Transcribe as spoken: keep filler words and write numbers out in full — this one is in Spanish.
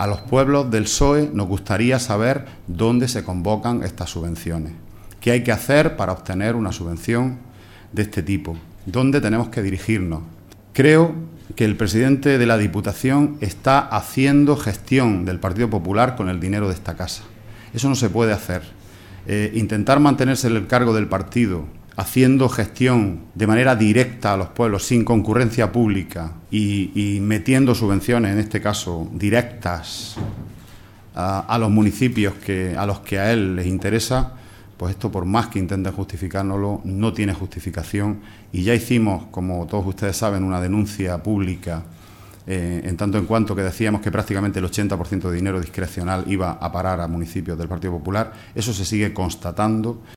A los pueblos del P S O E nos gustaría saber dónde se convocan estas subvenciones, qué hay que hacer para obtener una subvención de este tipo, dónde tenemos que dirigirnos. Creo que el presidente de la Diputación está haciendo gestión del Partido Popular con el dinero de esta casa. Eso no se puede hacer. Eh, intentar mantenerse en el cargo del partido haciendo gestión de manera directa a los pueblos, sin concurrencia pública y, y metiendo subvenciones, en este caso directas, a, a los municipios que, a los que a él les interesa, pues esto, por más que intenten justificárnoslo, no tiene justificación. Y ya hicimos, como todos ustedes saben, una denuncia pública eh, en tanto en cuanto que decíamos que prácticamente el ochenta por ciento de dinero discrecional iba a parar a municipios del Partido Popular. Eso se sigue constatando.